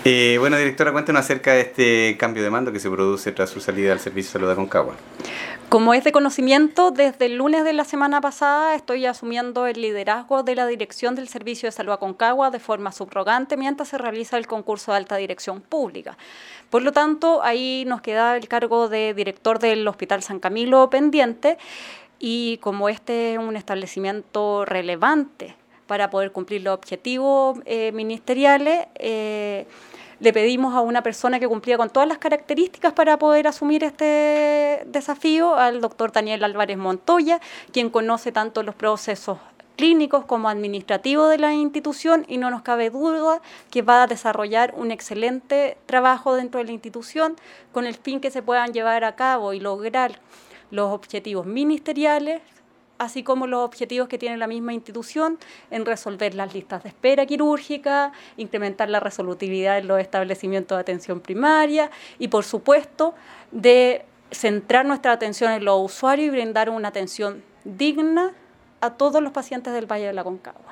Bueno, directora, cuéntanos acerca de este cambio de mando que se produce tras su salida al Servicio de Salud de Aconcagua. Como es de conocimiento, desde el lunes de la semana pasada estoy asumiendo el liderazgo de la dirección del Servicio de Salud Aconcagua de forma subrogante mientras se realiza el concurso de alta dirección pública. Por lo tanto, ahí nos queda el cargo de director del Hospital San Camilo pendiente, y como este es un establecimiento relevante para poder cumplir los objetivos ministeriales, le pedimos a una persona que cumplía con todas las características para poder asumir este desafío, al doctor Daniel Álvarez Montoya, quien conoce tanto los procesos clínicos como administrativos de la institución, y no nos cabe duda que va a desarrollar un excelente trabajo dentro de la institución con el fin que se puedan llevar a cabo y lograr los objetivos ministeriales, así como los objetivos que tiene la misma institución en resolver las listas de espera quirúrgica, incrementar la resolutividad en los establecimientos de atención primaria y, por supuesto, de centrar nuestra atención en los usuarios y brindar una atención digna a todos los pacientes del Valle de la Aconcagua.